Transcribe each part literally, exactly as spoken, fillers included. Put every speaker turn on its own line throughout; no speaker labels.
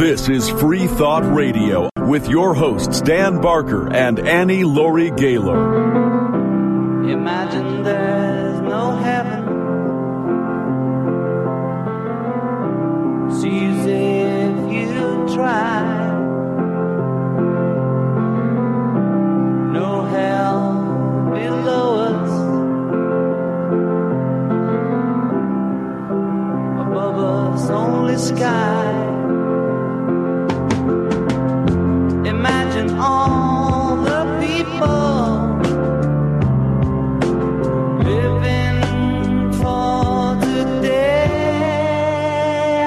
This is Free Thought Radio with your hosts Dan Barker and Annie Laurie Gaylor.
Imagine there's no heaven. Sees if you try. No hell below us. Above us only sky. Imagine all the people living for today.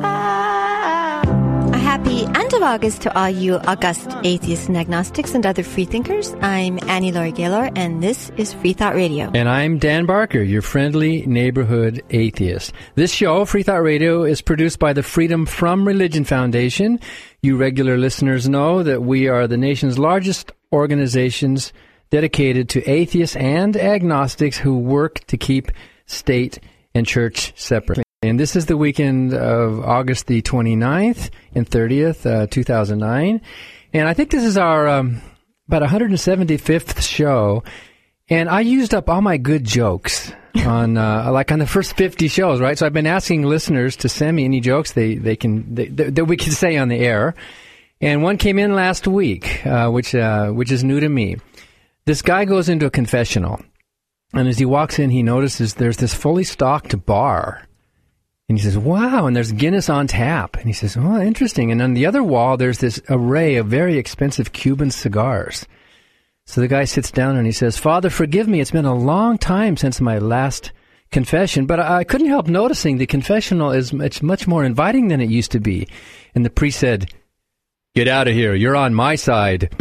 A happy end of August to all you august atheists and agnostics and other freethinkers. I'm Annie Laurie Gaylor, and this is Free Thought Radio.
And I'm Dan Barker, your friendly neighborhood atheist. This show, Free Thought Radio, is produced by the Freedom From Religion Foundation. You regular listeners know that we are the nation's largest organizations dedicated to atheists and agnostics who work to keep state and church separate. And this is the weekend of August the twenty-ninth and thirtieth, uh, two thousand nine. And I think this is our um, about one hundred seventy-fifth show. And I used up all my good jokes on uh, like on the first fifty shows, right? So I've been asking listeners to send me any jokes they, they can they, that we can say on the air. And one came in last week, uh, which uh, which is new to me. This guy goes into a confessional, and as he walks in, he notices there's this fully stocked bar. And he says, wow, and there's Guinness on tap. And he says, oh, interesting. And on the other wall, there's this array of very expensive Cuban cigars. So the guy sits down and he says, Father, forgive me. It's been a long time since my last confession, but I couldn't help noticing the confessional is much, much more inviting than it used to be. And the priest said, get out of here. You're on my side.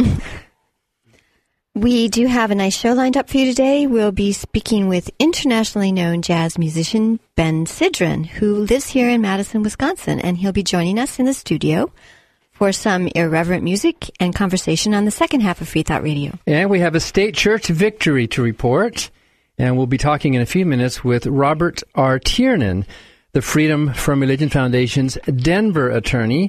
We do have a nice show lined up for you today. We'll be speaking with internationally known jazz musician Ben Sidran, who lives here in Madison, Wisconsin, and he'll be joining us in the studio for some irreverent music and conversation on the second half of Free Thought Radio.
And we have a state church victory to report, and we'll be talking in a few minutes with Robert R. Tiernan, the Freedom From Religion Foundation's Denver attorney.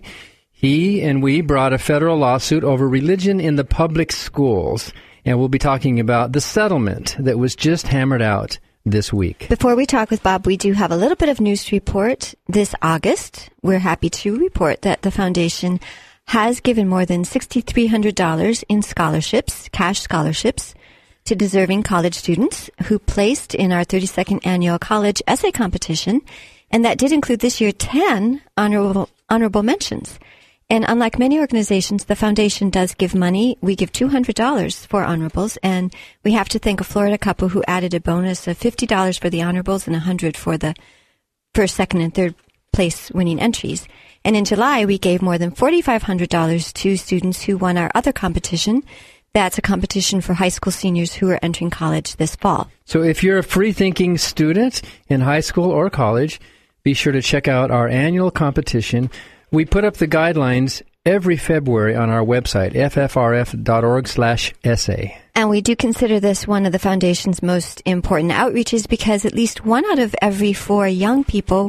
He and we brought a federal lawsuit over religion in the public schools. And we'll be talking about the settlement that was just hammered out this week.
Before we talk with Bob, we do have a little bit of news to report. This August, we're happy to report that the foundation has given more than six thousand three hundred dollars in scholarships, cash scholarships, to deserving college students who placed in our thirty-second annual college essay competition. And that did include this year ten honorable, honorable mentions. And unlike many organizations, the foundation does give money. We give two hundred dollars for honorables, and we have to thank a Florida couple who added a bonus of fifty dollars for the honorables and one hundred dollars for the first, second, and third place winning entries. And in July, we gave more than four thousand five hundred dollars to students who won our other competition. That's a competition for high school seniors who are entering college this fall.
So if you're a free-thinking student in high school or college, be sure to check out our annual competition. We put up the guidelines every February on our website, f f r f dot org slash essay.
And we do consider this one of the foundation's most important outreaches because at least one out of every four young people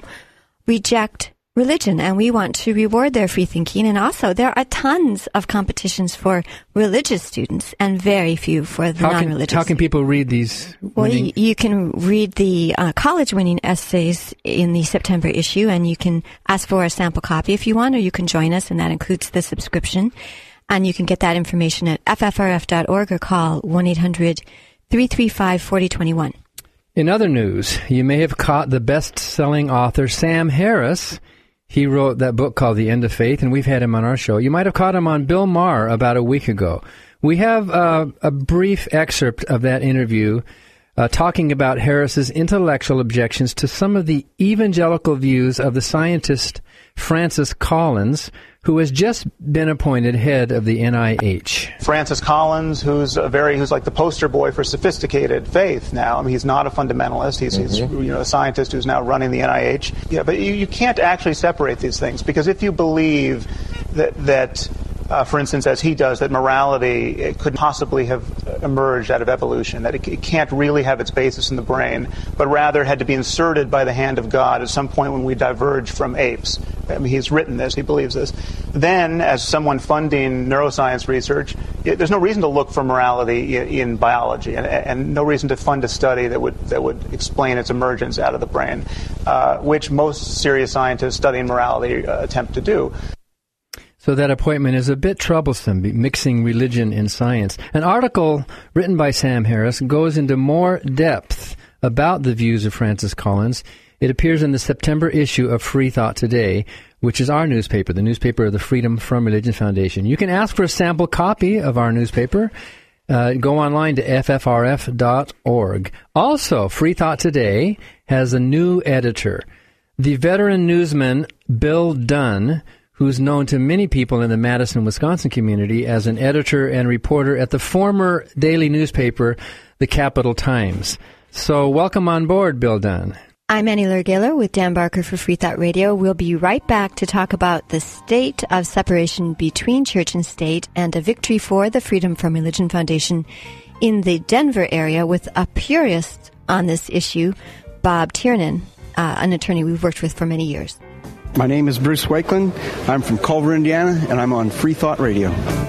reject religion, and we want to reward their free thinking. And also, there are tons of competitions for religious students and very few for the
how can,
non-religious.
How can people read these?
Well, you, you can read the uh, college-winning essays in the September issue, and you can ask for a sample copy if you want, or you can join us, and that includes the subscription. And you can get that information at f f r f dot org or call one eight hundred three three five four zero two one.
In other news, you may have caught the best-selling author Sam Harris. He wrote that book called The End of Faith, and we've had him on our show. You might have caught him on Bill Maher about a week ago. We have uh, a brief excerpt of that interview uh, talking about Harris's intellectual objections to some of the evangelical views of the scientist Francis Collins, who has just been appointed head of the N I H.
Francis Collins, who's a very, who's like the poster boy for sophisticated faith now. I mean, he's not a fundamentalist. He's, mm-hmm. he's you know, a scientist who's now running the N I H. Yeah, but you, you can't actually separate these things, because if you believe that that uh, for instance, as he does, that morality it could possibly have emerged out of evolution, that it, it can't really have its basis in the brain, but rather had to be inserted by the hand of God at some point when we diverged from apes. I mean, he's written this, he believes this. Then, as someone funding neuroscience research, it, there's no reason to look for morality in, in biology, and, and no reason to fund a study that would that would explain its emergence out of the brain, uh, which most serious scientists studying morality uh, attempt to do.
So that appointment is a bit troublesome, mixing religion and science. An article written by Sam Harris goes into more depth about the views of Francis Collins. It appears in the September issue of Free Thought Today, which is our newspaper, the newspaper of the Freedom from Religion Foundation. You can ask for a sample copy of our newspaper. Uh, go online to f f r f dot org. Also, Free Thought Today has a new editor. The veteran newsman Bill Dunn, who's known to many people in the Madison, Wisconsin community as an editor and reporter at the former daily newspaper, the Capital Times. So welcome on board, Bill Dunn.
I'm Annie Laurie Gaylor with Dan Barker for Free Thought Radio. We'll be right back to talk about the state of separation between church and state and a victory for the Freedom from Religion Foundation in the Denver area with a purist on this issue, Bob Tiernan, uh, an attorney we've worked with for many years.
My name is Bruce Wakeland. I'm from Culver, Indiana, and I'm on Free Thought Radio.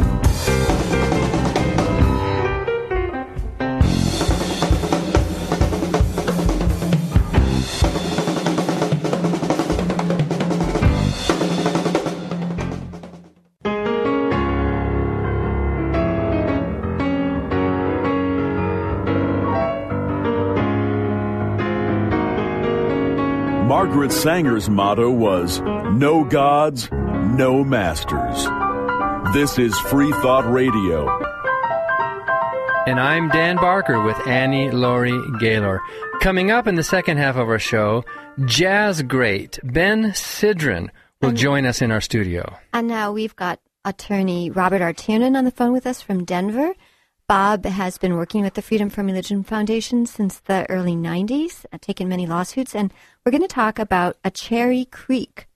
Margaret Sanger's motto was, "No gods, no masters." This is Free Thought Radio.
And I'm Dan Barker with Annie Laurie Gaylor. Coming up in the second half of our show, jazz great Ben Sidran will and, join us in our studio.
And now we've got attorney Robert R. Tiernan on the phone with us from Denver. Bob has been working with the Freedom from Religion Foundation since the early nineties, uh, taken many lawsuits, and we're going to talk about a Cherry Creek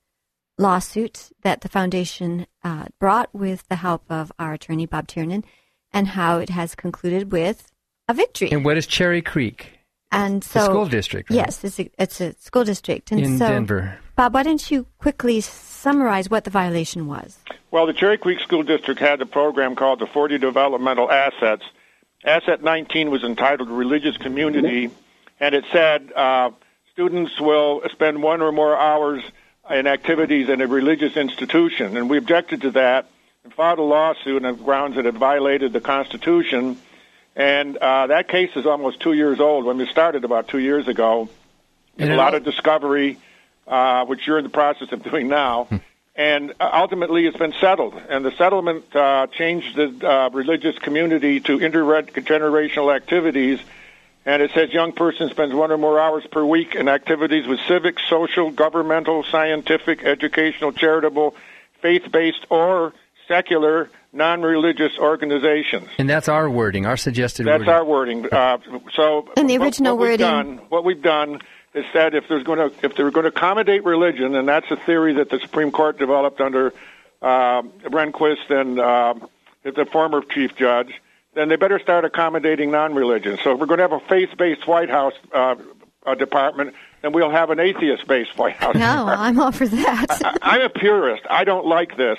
lawsuit that the foundation uh, brought with the help of our attorney, Bob Tiernan, and how it has concluded with a victory.
And what is Cherry Creek?
And so,
a school district, right?
Yes, it's a, it's a school district. And
in
so,
Denver.
Bob, why don't you quickly summarize what the violation was?
Well, the Cherry Creek School District had a program called the forty Developmental Assets. Asset nineteen was entitled Religious Community, and it said uh, students will spend one or more hours in activities in a religious institution. And we objected to that and filed a lawsuit on the grounds that it violated the Constitution. And uh, that case is almost two years old when we started about two years ago. There's a lot of discovery, uh, which you're in the process of doing now. Hmm. And ultimately, it's been settled. And the settlement uh, changed the uh, religious community to intergenerational activities. And it says young person spends one or more hours per week in activities with civic, social, governmental, scientific, educational, charitable, faith-based, or secular, non-religious organizations.
And that's our wording, our suggested
that's
wording.
That's our wording. Uh, so
and the original
what, what
wording.
We've done, what we've done is said if there's going to if they're going to accommodate religion, and that's a theory that the Supreme Court developed under uh, Rehnquist and uh, the former chief judge, then they better start accommodating non-religion. So if we're going to have a faith-based White House uh, uh, department, then we'll have an atheist-based White House
no,
department.
I'm all for that.
I, I'm a purist. I don't like this.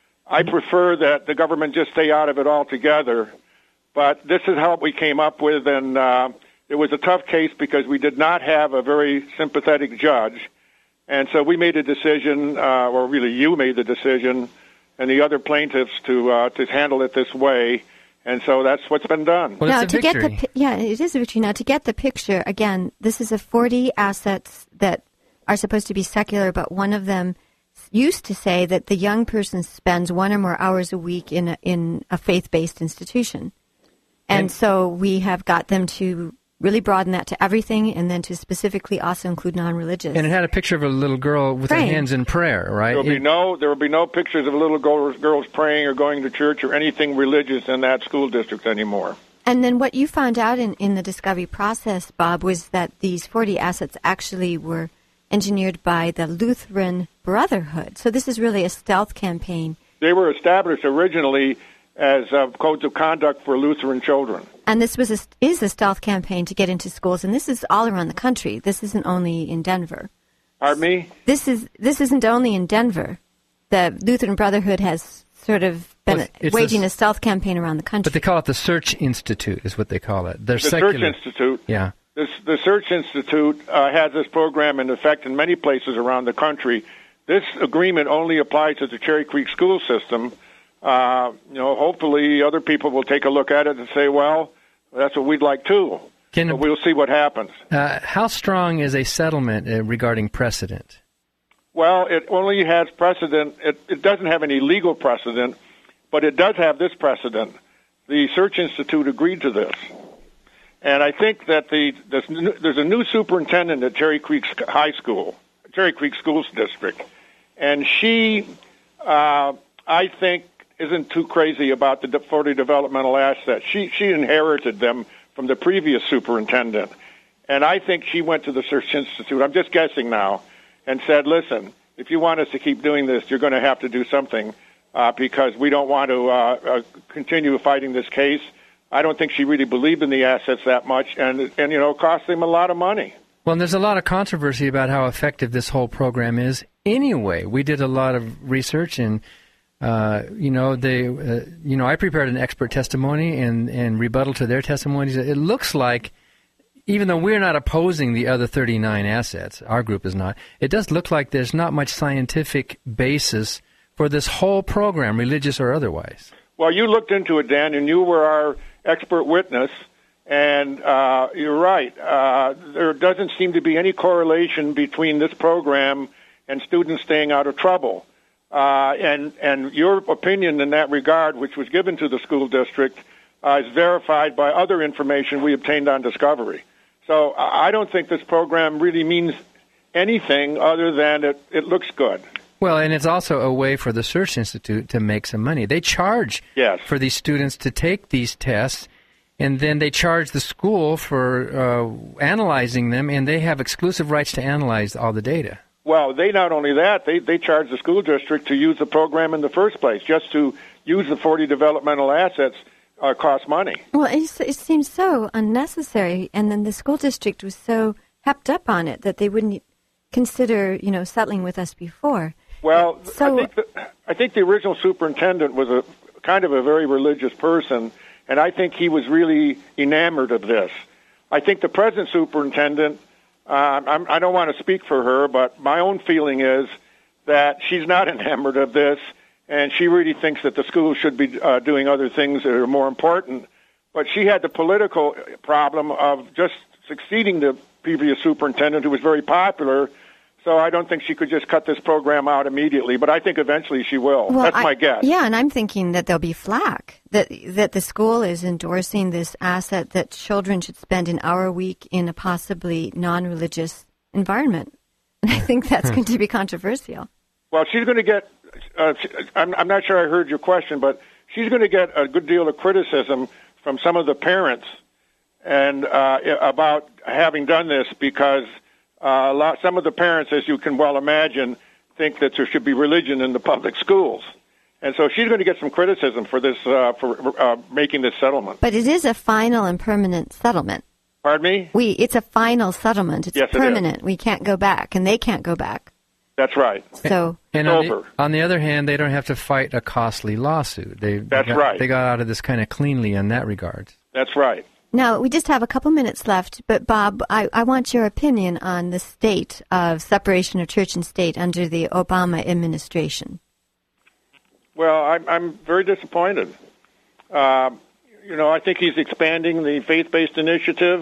I prefer that the government just stay out of it altogether. But this is how we came up with, and uh, it was a tough case because we did not have a very sympathetic judge. And so we made a decision, uh, or really you made the decision, and the other plaintiffs to uh, to handle it this way. And so that's what's been done.
Well,
now,
it's a
to
victory.
get the yeah, it is a victory. Now, to get the picture again, this is a forty assets that are supposed to be secular, but one of them used to say that the young person spends one or more hours a week in a, in a faith-based institution, and, and so we have got them to really broaden that to everything, and then to specifically also include non-religious.
And it had a picture of a little girl with
praying.
her hands in prayer, right?
There will be no there will be no pictures of little girls, girls praying or going to church or anything religious in that school district anymore.
And then what you found out in, in the discovery process, Bob, was that these forty assets actually were engineered by the Lutheran Brotherhood. So this is really a stealth campaign
They were established originally as uh, codes of conduct for Lutheran children.
And this was a, is a stealth campaign to get into schools, and this is all around the country. This isn't only in Denver.
Pardon me?
This is this isn't only in Denver. The Lutheran Brotherhood has sort of been
Well, it's
waging
a-
a stealth campaign around the country.
But they call it the Search Institute, is what they call it. They're
The
secular.
Search Institute.
Yeah.
This, the Search Institute uh, has this program in effect in many places around the country. This agreement only applies to the Cherry Creek school system. Uh, you know, hopefully other people will take a look at it and say, well, that's what we'd like too.
Can-
but we'll see what happens.
Uh, how strong is a settlement uh, regarding precedent?
Well, it only has precedent. It, it doesn't have any legal precedent, but it does have this precedent. The Search Institute agreed to this. And I think that the this, there's a new superintendent at Cherry Creek High School, Cherry Creek Schools District, and she, uh, I think, isn't too crazy about the forty developmental assets. She she inherited them from the previous superintendent, and I think she went to the Search Institute. I'm just guessing now, and said, "Listen, if you want us to keep doing this, you're going to have to do something uh, because we don't want to uh, uh, continue fighting this case." I don't think she really believed in the assets that much, and, and you know, it cost them a lot of money.
Well, and there's a lot of controversy about how effective this whole program is. Anyway, we did a lot of research, and uh, you know, they, uh, you know, I prepared an expert testimony and and rebuttal to their testimonies. It looks like, even though we're not opposing the other thirty-nine assets, our group is not. It does look like there's not much scientific basis for this whole program, religious or otherwise.
Well, you looked into it, Dan, and you were our expert witness, and uh, you're right. Uh, there doesn't seem to be any correlation between this program and students staying out of trouble. Uh, and, and your opinion in that regard, which was given to the school district, uh, is verified by other information we obtained on discovery. So I don't think this program really means anything other than it, it looks good.
Well, and it's also a way for the Search Institute to make some money. They charge
yes.
for these students to take these tests, and then they charge the school for uh, analyzing them, and they have exclusive rights to analyze all the data.
Well, they not only that, they, they charge the school district to use the program in the first place. Just to use the forty developmental assets uh, costs money.
Well, it, it seems so unnecessary, and then the school district was so hepped up on it that they wouldn't consider, you know, settling with us before.
Well,
so,
I think the, I think the original superintendent was a kind of a very religious person, and I think he was really enamored of this. I think the present superintendent, uh, I'm, I don't want to speak for her, but my own feeling is that she's not enamored of this, and she really thinks that the school should be uh, doing other things that are more important. But she had the political problem of just succeeding the previous superintendent, who was very popular. So I don't think she could just cut this program out immediately, but I think eventually she will.
well,
That's
I,
my guess.
Yeah, and I'm thinking that there'll be flack, that that the school is endorsing this asset that children should spend an hour a week in a possibly non-religious environment. And I think that's going to be controversial.
Well, she's going to get, uh, I'm, I'm not sure I heard your question, but she's going to get a good deal of criticism from some of the parents and uh, about having done this because Uh, a lot, some of the parents, as you can well imagine, think that there should be religion in the public schools. And so she's going to get some criticism for this, uh, for uh, making this settlement.
But it is a final and permanent settlement.
Pardon me?
We, it's a final settlement. It's
yes,
permanent.
It is.
We can't go back, and they can't go back.
That's right.
So,
and on the, on the other hand, they don't have to fight a costly lawsuit. They,
That's
they got,
right.
They got out of this kind of cleanly in that regard.
That's right.
now, we just have a couple minutes left, but Bob, I, I want your opinion on the state of separation of church and state under the Obama administration.
Well, I'm, I'm very disappointed. Uh, you know, I think he's expanding the faith-based initiative.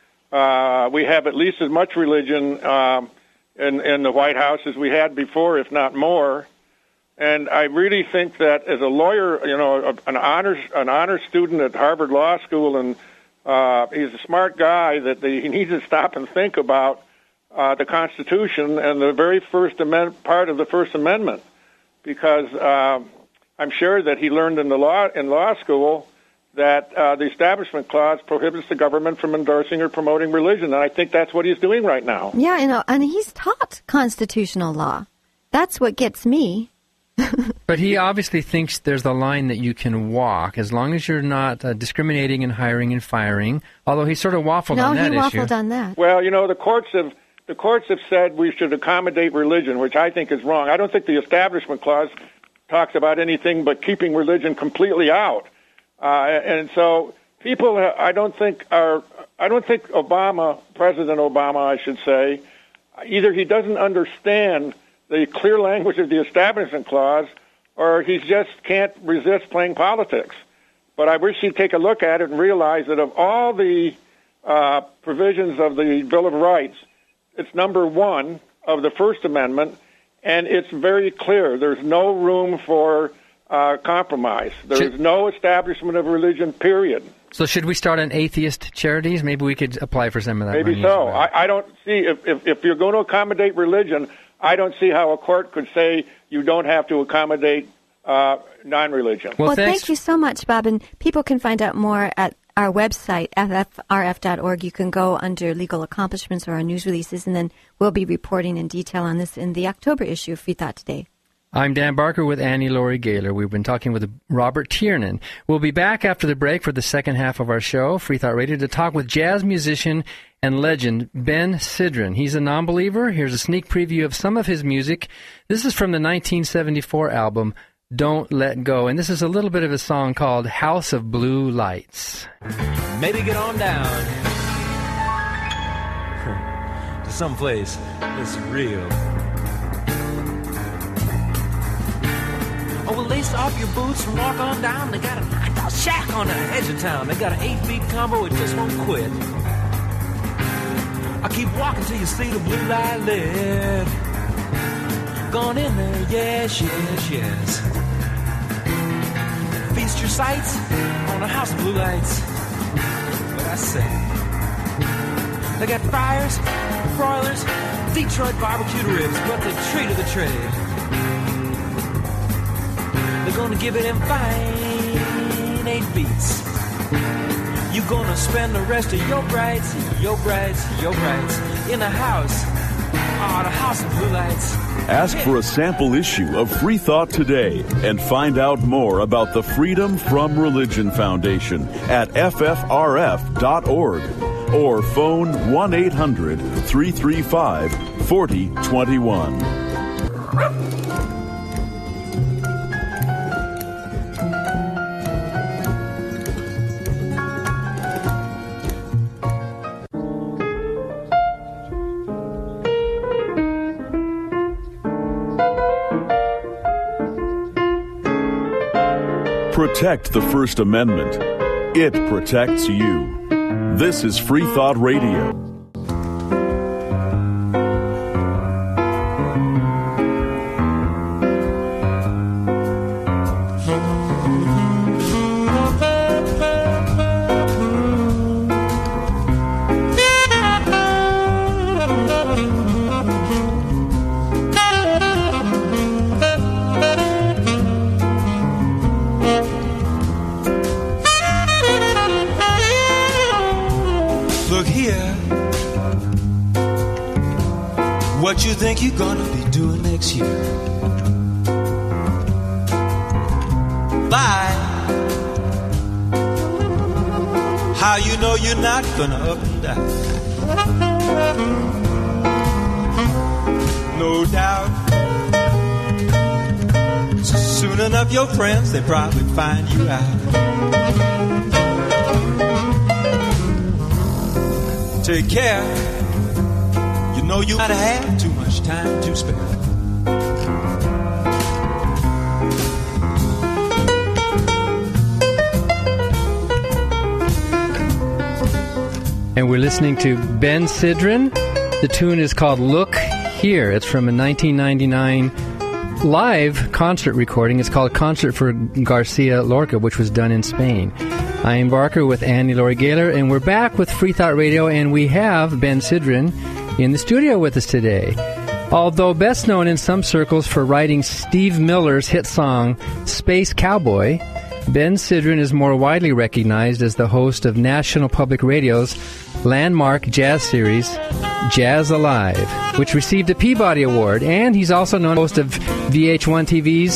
Uh, we have at least as much religion um, in, in the White House as we had before, if not more. And I really think that as a lawyer, you know, an honors an honors student at Harvard Law School, and uh, he's a smart guy, that they, he needs to stop and think about uh, the Constitution and the very first amend- part of the First Amendment, because uh, I'm sure that he learned in the law in law school that uh, the Establishment Clause prohibits the government from endorsing or promoting religion, and I think that's what he's doing right now.
Yeah, you know, and he's taught constitutional law. That's what gets me.
But he obviously thinks there's a line that you can walk as long as you're not uh, discriminating in hiring and firing, although he sort of waffled
no,
on that
he
issue.
waffled on that.
Well, you know, the courts have the courts have said we should accommodate religion, which I think is wrong. I don't think the Establishment Clause talks about anything but keeping religion completely out. Uh, and so people, I don't think are, I don't think Obama, President Obama, I should say, either he doesn't understand the clear language of the Establishment Clause, or he just can't resist playing politics. But I wish he'd take a look at it and realize that of all the uh, provisions of the Bill of Rights, it's number one of the First Amendment, and it's very clear. There's no room for uh, compromise. There's should, no establishment of religion, period.
So should we start an atheist charities? Maybe we could apply for some of that.
Maybe so. I, I don't see, if, if, if you're going to accommodate religion, I don't see how a court could say you don't have to accommodate uh, non-religion.
Well, well thank you so much, Bob. And people can find out more at our website, F F R F dot org. You can go under legal accomplishments or our news releases, and then we'll be reporting in detail on this in the October issue of Free Thought Today.
I'm Dan Barker with Annie Laurie Gaylor. We've been talking with Robert Tiernan. We'll be back after the break for the second half of our show, Free Thought Radio, to talk with jazz musician and legend Ben Sidran. He's a non-believer. Here's a sneak preview of some of his music. This is from the nineteen seventy-four album, Don't Let Go. And this is a little bit of a song called House of Blue Lights.
Maybe get on down to someplace that's real. Oh, well, lace off your boots and walk on down. They got a knocked-out shack on the edge of town. They got an eight-beat combo, it just won't quit. I keep walking till you see the blue light lit. Gone in there, yes, yes, yes. Feast your sights on a house of blue lights. What I say. They got fryers, broilers, Detroit barbecued ribs, but the treat of the trade. They're gonna give it in fine eight beats. You gonna spend the rest of your brights, your brights, your brights in the house, oh, the house of blue lights.
Ask for a sample issue of Free Thought today and find out more about the Freedom from Religion Foundation at F F R F dot org or phone one eight hundred, three three five, four zero two one. Protect the First Amendment. It protects you. This is Free Thought Radio.
What you think you're gonna be doing next year? Bye. How you know you're not gonna up and down? No doubt. Soon enough your friends, they probably find you out. Take care. You know you gotta have too much time to spare.
And we're listening to Ben Sidran. The tune is called Look Here. It's from a nineteen ninety-nine live concert recording. It's called Concert for Garcia Lorca, which was done in Spain. I am Barker with Annie Laurie Gaylor, and we're back with Free Thought Radio, and we have Ben Sidran in the studio with us today. Although best known in some circles for writing Steve Miller's hit song Space Cowboy, Ben Sidran is more widely recognized as the host of National Public Radio's landmark jazz series, Jazz Alive, which received a Peabody Award, and he's also known as host of V H one T V's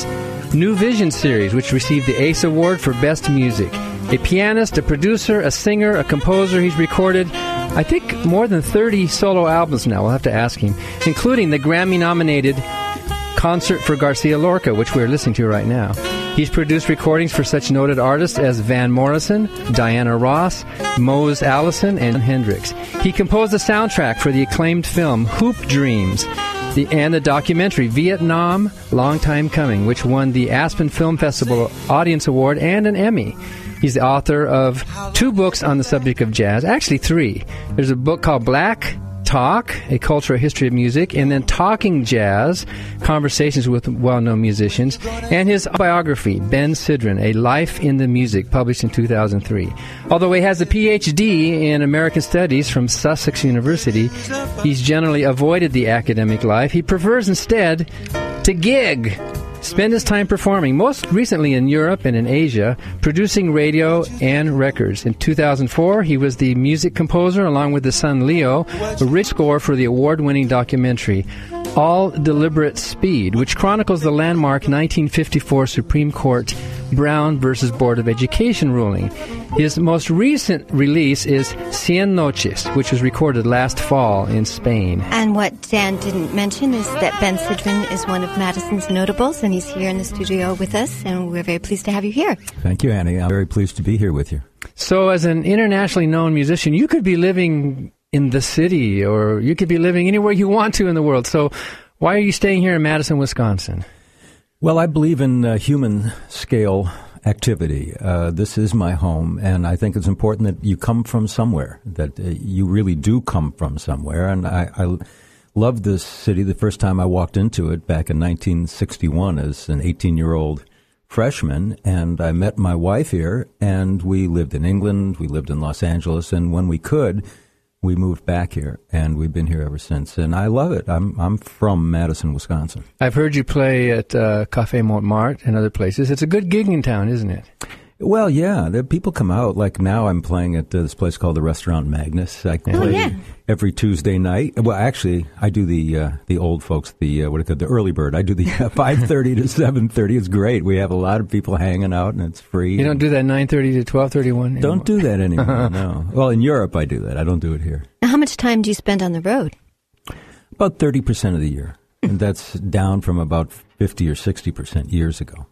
New Vision series, which received the ACE Award for Best Music. A pianist, a producer, a singer, a composer. He's recorded, I think, more than thirty solo albums now. We'll have to ask him, including the Grammy-nominated Concert for Garcia Lorca, which we're listening to right now. He's produced recordings for such noted artists as Van Morrison, Diana Ross, Mose Allison, and Hendrix. He composed the soundtrack for the acclaimed film Hoop Dreams the, and the documentary Vietnam, Long Time Coming, which won the Aspen Film Festival Audience Award and an Emmy. He's the author of two books on the subject of jazz, actually three. There's a book called Black Talk, A Cultural History of Music, and then Talking Jazz, Conversations with Well-Known Musicians, and his biography, Ben Sidran, A Life in the Music, published in two thousand three. Although he has a P H D in American Studies from Sussex University, he's generally avoided the academic life. He prefers instead to gig, spend his time performing, most recently in Europe and in Asia, producing radio and records. In two thousand four, he was the music composer, along with his son Leo, a rich score for the award-winning documentary All Deliberate Speed, which chronicles the landmark nineteen fifty-four Supreme Court Brown versus Board of Education ruling. His most recent release is Cien Noches, which was recorded last fall in Spain.
And what Dan didn't mention is that Ben Sidran is one of Madison's notables, and he's here in the studio with us, and we're very pleased to have you here.
Thank you, Annie. I'm very pleased to be here with you.
So as an internationally known musician, you could be living in the city, or you could be living anywhere you want to in the world. So why are you staying here in Madison, Wisconsin?
Well, I believe in uh, human scale activity. Uh, this is my home, and I think it's important that you come from somewhere, that uh, you really do come from somewhere. And I, I loved this city the first time I walked into it back in nineteen sixty-one as an eighteen-year-old freshman, and I met my wife here, and we lived in England, we lived in Los Angeles, and when we could, we moved back here, and we've been here ever since. And I love it. I'm I'm from Madison, Wisconsin.
I've heard you play at uh, Café Montmartre and other places. It's a good gigging town, isn't it?
Well, yeah. The people come out. Like now I'm playing at uh, this place called the Restaurant Magnus. I play
oh, yeah.
every Tuesday night. Well, actually, I do the uh, the old folks, the uh, what do you call it, the early bird. I do the uh, five thirty to seven thirty. It's great. We have a lot of people hanging out, and it's free.
You don't do that nine thirty to twelve thirty-one anymore?
Don't do that anymore, no. Well, in Europe I do that. I don't do it here.
How much time do you spend on the road?
About thirty percent of the year. And that's down from about fifty or sixty percent years ago.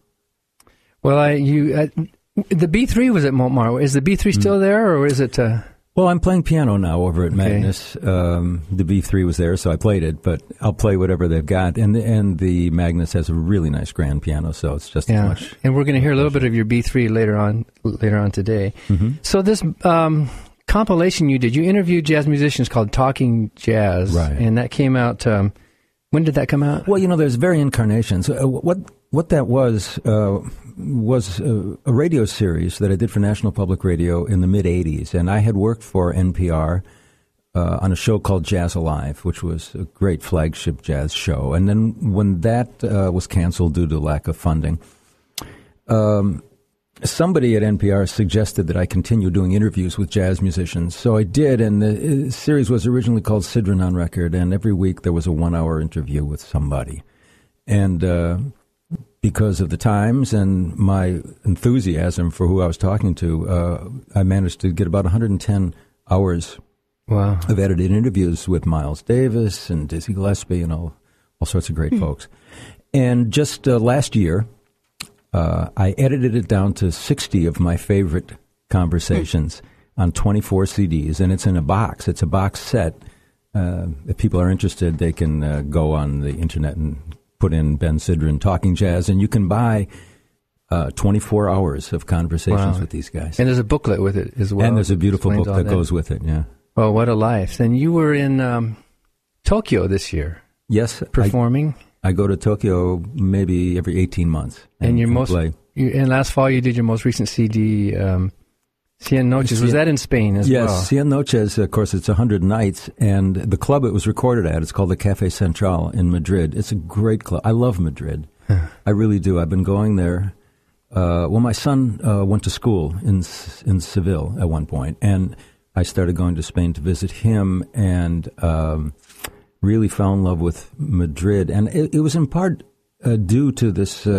Well, I you... I, The B three was at Montmartre. Is the B three still there, or is it... Uh...
Well, I'm playing piano now over at
okay.
Magnus. Um, the B three was there, so I played it, but I'll play whatever they've got. And the, and the Magnus has a really nice grand piano, so it's just
yeah.
as much.
And we're going to hear a little bit of your B three later on later on today.
Mm-hmm.
So this um, compilation you did, you interviewed jazz musicians called Talking Jazz,
right.
and that came out... Um, when did that come out?
Well, you know, there's very incarnations. Uh, what what that was... Uh, was a, a radio series that I did for National Public Radio in the mid-eighties, and I had worked for N P R uh, on a show called Jazz Alive, which was a great flagship jazz show. And then when that uh, was canceled due to lack of funding, um, somebody at N P R suggested that I continue doing interviews with jazz musicians. So I did, and the series was originally called Sidran on Record, and every week there was a one-hour interview with somebody. And... Uh, because of the times and my enthusiasm for who I was talking to, uh, I managed to get about one hundred ten hours
wow.
of edited interviews with Miles Davis and Dizzy Gillespie and all, all sorts of great mm. folks. And just uh, last year, uh, I edited it down to sixty of my favorite conversations mm. on twenty-four C Ds, and it's in a box. It's a box set. Uh, if people are interested, they can uh, go on the internet and put in Ben Sidran Talking Jazz, and you can buy uh, twenty-four hours of conversations
wow.
with these guys.
And there's a booklet with it as well.
And there's a beautiful book that, that goes with it, yeah.
Well, what a life. And you were in um, Tokyo this year.
Yes.
Performing.
I, I go to Tokyo maybe every eighteen months.
And, and your most,
play.
You, and last fall you did your most recent C D, um, Cien Noches. Was that in Spain as
yes,
well?
Yes, Cien Noches, of course, it's one hundred nights, and the club it was recorded at, it's called the Café Central in Madrid. It's a great club. I love Madrid. I really do. I've been going there. Uh, well, my son uh, went to school in in Seville at one point, and I started going to Spain to visit him, and um, really fell in love with Madrid. And it, it was in part uh, due to this uh,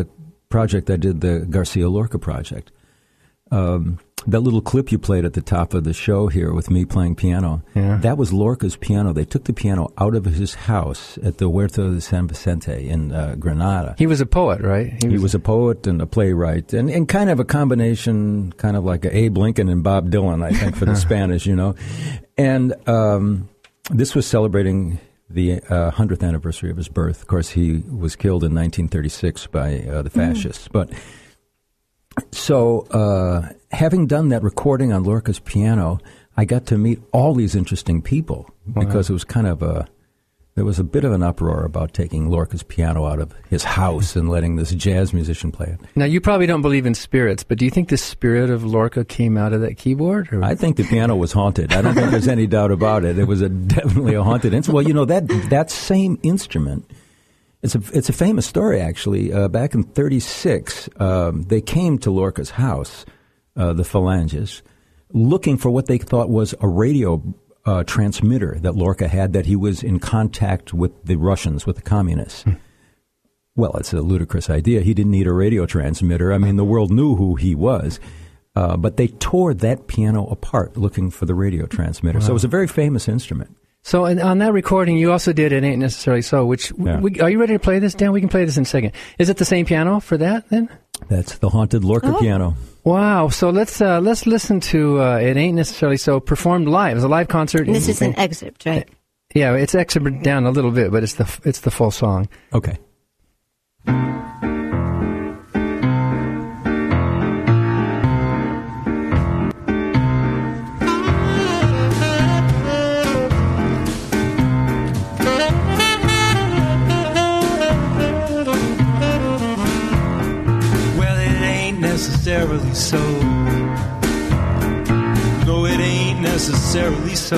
project I did, the Garcia Lorca project. Um, that little clip you played at the top of the show here with me playing piano,
yeah.
that was Lorca's piano. They took the piano out of his house at the Huerto de San Vicente in uh, Granada.
He was a poet, right?
He was, he was a poet and a playwright, and, and kind of a combination, kind of like a Abe Lincoln and Bob Dylan, I think, for the Spanish, you know. And um, this was celebrating the uh, hundredth anniversary of his birth. Of course, he was killed in nineteen thirty-six by uh, the fascists, mm. but... So, uh, having done that recording on Lorca's piano, I got to meet all these interesting people wow. because it was kind of a, there was a bit of an uproar about taking Lorca's piano out of his house and letting this jazz musician play it.
Now, you probably don't believe in spirits, but do you think the spirit of Lorca came out of that keyboard? Or?
I think the piano was haunted. I don't think there's any doubt about it. It was a, definitely a haunted instrument. Well, you know, that that same instrument... It's a it's a famous story, actually. Uh, back in thirty-six, um, they came to Lorca's house, uh, the Phalanges, looking for what they thought was a radio uh, transmitter that Lorca had, that he was in contact with the Russians, with the communists. Hmm. Well, it's a ludicrous idea. He didn't need a radio transmitter. I mean, the world knew who he was. Uh, but they tore that piano apart looking for the radio transmitter. Wow. So it was a very famous instrument.
So and on that recording, you also did It Ain't Necessarily So, which, yeah. we, are you ready to play this, Dan? We can play this in a second. Is it the same piano for that, then?
That's the haunted Lorca oh. piano.
Wow. So let's uh, let's listen to uh, It Ain't Necessarily So, performed live. It was a live concert.
And this in, is an excerpt, right?
Yeah, it's excerpted down a little bit, but it's the it's the full song.
Okay.
Necessarily so. No, it ain't necessarily so.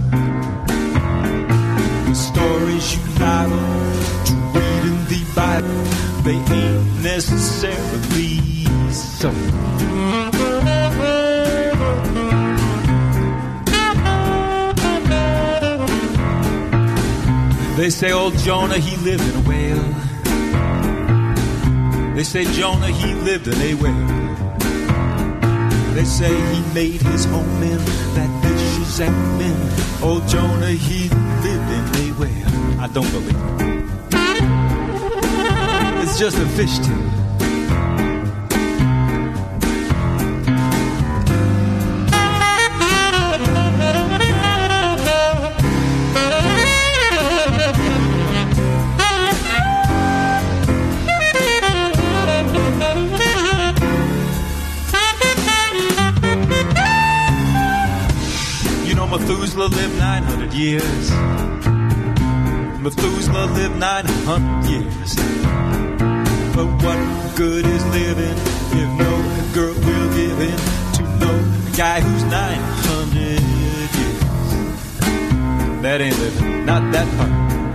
The stories you lie to read in the Bible, they ain't necessarily so. They say old Jonah, he lived in a whale. They say Jonah, he lived in a whale. They say he made his home in that vicious animal. Old Jonah, he lived in a whale. I don't believe it. It's just a fish tale. Methuselah lived nine hundred years. Methuselah lived nine hundred years. But what good is living if no girl will give in to no guy who's nine hundred years? That ain't living, not that part.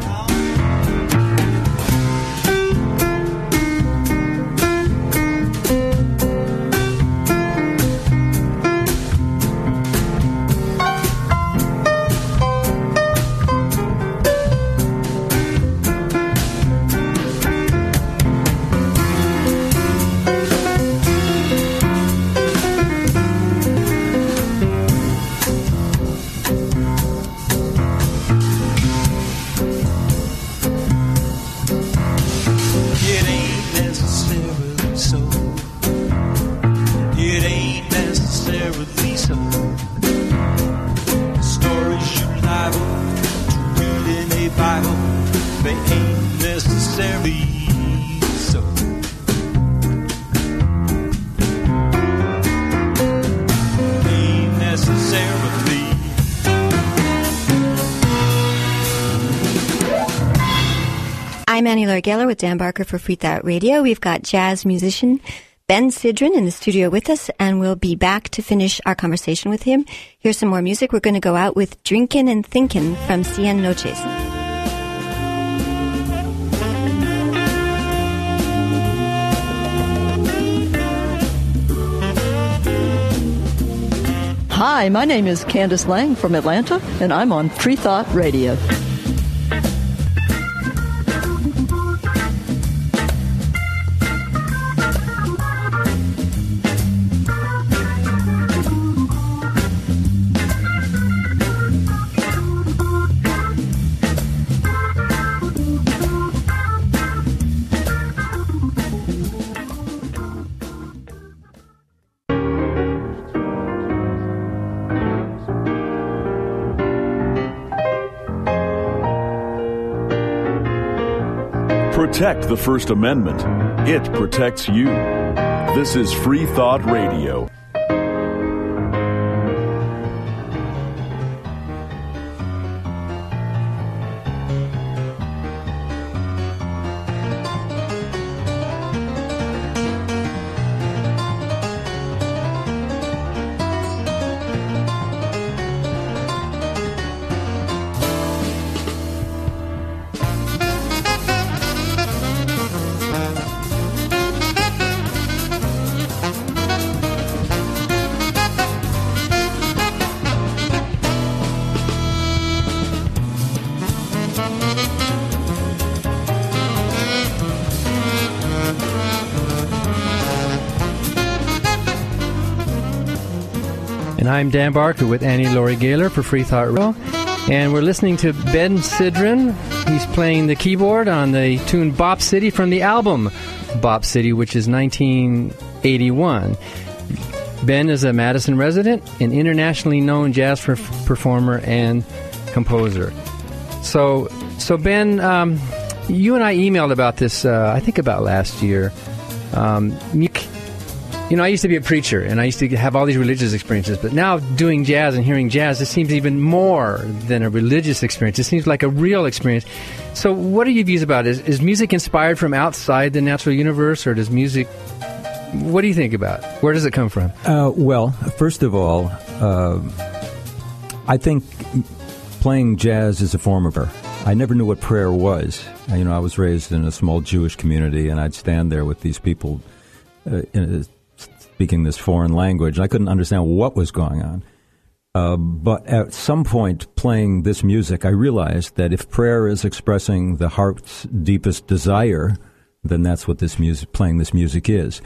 I'm Annie Largella with Dan Barker for Free Thought Radio. We've got jazz musician Ben Sidran in the studio with us, and we'll be back to finish our conversation with him. Here's some more music. We're going to go out with Drinkin' and Thinkin' from Cien Noches.
Hi, my name is Candace Lang from Atlanta, and I'm on Free Thought Radio.
protect the First Amendment. It protects you. This is Free Thought Radio.
I'm Dan Barker with Annie Laurie Gaylor for Free Thought Radio, and we're listening to Ben Sidran. He's playing the keyboard on the tune Bop City from the album Bop City, which is nineteen eighty-one. Ben is a Madison resident, an internationally known jazz perf- performer and composer. So, so Ben, um, you and I emailed about this, uh, I think about last year. Um, you You know, I used to be a preacher, and I used to have all these religious experiences, but now doing jazz and hearing jazz, it seems even more than a religious experience. It seems like a real experience. So what are your views about it? Is, is music inspired from outside the natural universe, or does music... What do you think about it? Where does it come from?
Uh, well, first of all, uh, I think playing jazz is a form of prayer. I never knew what prayer was. You know, I was raised in a small Jewish community, and I'd stand there with these people uh, in a speaking this foreign language, and I couldn't understand what was going on. Uh, but at some point, playing this music, I realized that if prayer is expressing the heart's deepest desire, then that's what this music, playing this music is.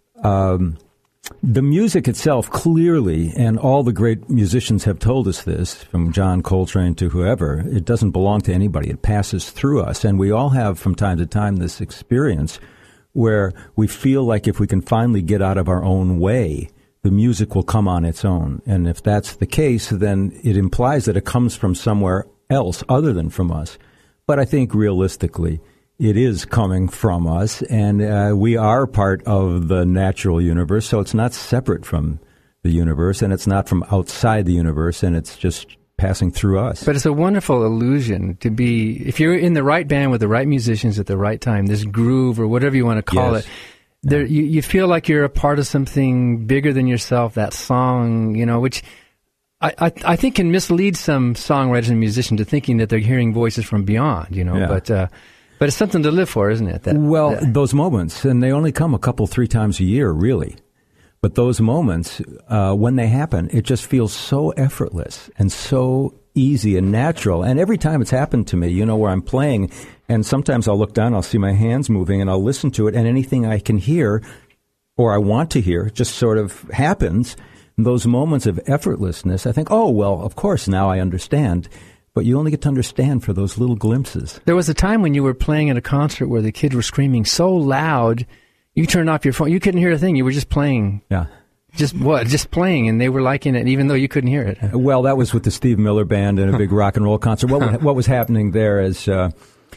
Um, the music itself, clearly, and all the great musicians have told us this, from John Coltrane to whoever, it doesn't belong to anybody. It passes through us, and we all have, from time to time, this experience where we feel like if we can finally get out of our own way, the music will come on its own. And if that's the case, then it implies that it comes from somewhere else other than from us. But I think realistically, it is coming from us, and uh, we are part of the natural universe, so it's not separate from the universe, and it's not from outside the universe, and it's just passing through us.
But it's a wonderful illusion to be, if you're in the right band with the right musicians at the right time, this groove or whatever you want to call
yes.
it, there, you, you feel like you're a part of something bigger than yourself, that song, you know, which I, I, I think can mislead some songwriters and musicians to thinking that they're hearing voices from beyond, you know,
yeah.
but uh, but it's something to live for, isn't it? That,
well,
that,
those moments, and they only come a couple, three times a year, really. But those moments, uh, when they happen, it just feels so effortless and so easy and natural. And every time it's happened to me, you know, where I'm playing, and sometimes I'll look down, I'll see my hands moving, and I'll listen to it, and anything I can hear or I want to hear just sort of happens. And those moments of effortlessness, I think, oh, well, of course, now I understand. But you only get to understand for those little glimpses.
There was a time when you were playing at a concert where the kids were screaming so loud, you turned off your phone. You couldn't hear a thing. You were just playing.
Yeah.
Just what? Just playing, and they were liking it, even though you couldn't hear it.
Well, that was with the Steve Miller Band and a big rock and roll concert. What, what was happening there is uh,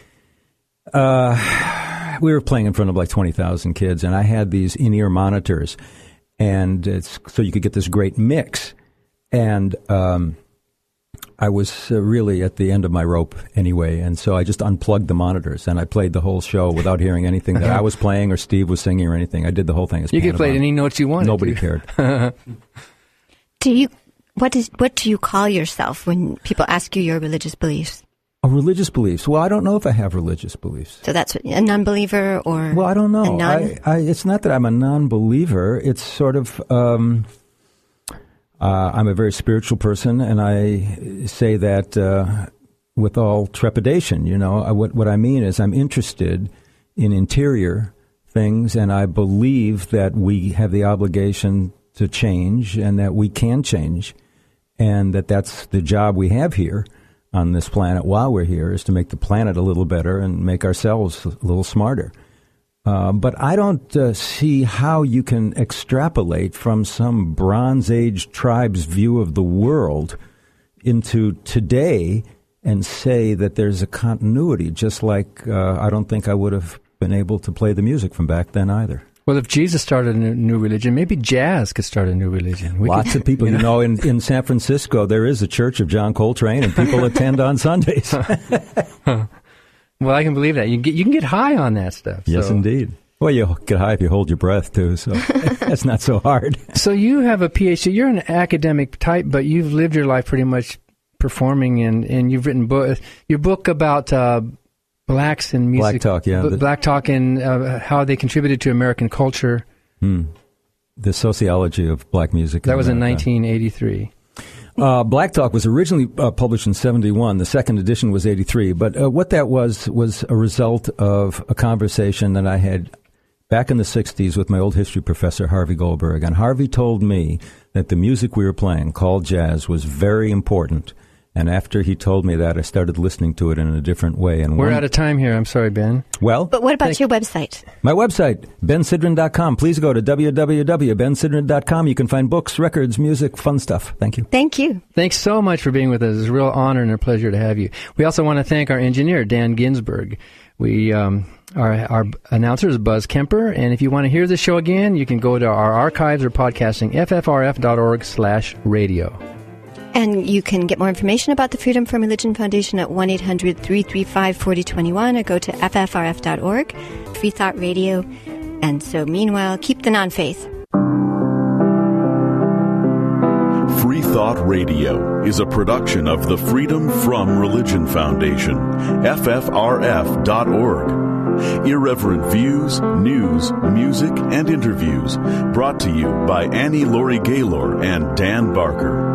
uh, we were playing in front of like twenty thousand kids, and I had these in-ear monitors, and it's, so you could get this great mix. And um, I was uh, really at the end of my rope anyway, and so I just unplugged the monitors, and I played the whole show without hearing anything that I was playing or Steve was singing or anything. I did the whole thing as
You could play any notes you wanted.
Nobody
to.
cared.
Do you what is what do you call yourself when people ask you your religious beliefs?
Oh, religious beliefs. Well, I don't know if I have religious beliefs.
So that's what, a non-believer or
well, I don't know.
a nun?
I, I, it's not that I'm a non-believer. It's sort of um, uh, I'm a very spiritual person, and I say that uh, with all trepidation. You know, I, what what I mean is I'm interested in interior things, and I believe that we have the obligation to change, and that we can change, and that that's the job we have here on this planet while we're here, is to make the planet a little better and make ourselves a little smarter. Uh, but I don't uh, see how you can extrapolate from some Bronze Age tribe's view of the world into today and say that there's a continuity, just like uh, I don't think I would have been able to play the music from back then either.
Well, if Jesus started a new, new religion, maybe jazz could start a new religion. We
Lots
could,
of people, you know, you know in, in San Francisco, there is a church of John Coltrane, and people attend on Sundays.
Well, I can believe that. You can get, you can get high on that stuff.
Yes,
so.
indeed. Well, you get high if you hold your breath, too, so that's not so hard.
So you have a P H D. You're an academic type, but you've lived your life pretty much performing, and, and you've written book, your book about uh, blacks in music.
Black Talk, yeah.
B- Black Talk and uh, how they contributed to American culture.
Hmm. The sociology of black music.
That
in
was in
America.
nineteen eighty-three.
Uh, Black Talk was originally uh, published in seventy-one. The second edition was eighty-three. But uh, what that was was a result of a conversation that I had back in the sixties with my old history professor, Harvey Goldberg. And Harvey told me that the music we were playing, called jazz, was very important. And after he told me that, I started listening to it in a different way. And
We're
one,
out of time here. I'm sorry, Ben.
Well,
But what about
Thank-
your website?
my website, ben sidran dot com. Please go to w w w dot ben sidran dot com. You can find books, records, music, fun stuff. Thank you.
Thank you.
Thanks so much for being with us. It's a real honor and a pleasure to have you. We also want to thank our engineer, Dan Ginsberg. We, um, our, our announcer is Buzz Kemper. And if you want to hear the show again, you can go to our archives or podcasting, f f r f dot org slash radio.
And you can get more information about the Freedom from Religion Foundation at one eight hundred three three five four zero two one or go to f f r f dot org, Free Thought Radio. And so meanwhile, keep the non-faith.
Free Thought Radio is a production of the Freedom from Religion Foundation, f f r f dot org. Irreverent views, news, music, and interviews brought to you by Annie Laurie Gaylor and Dan Barker.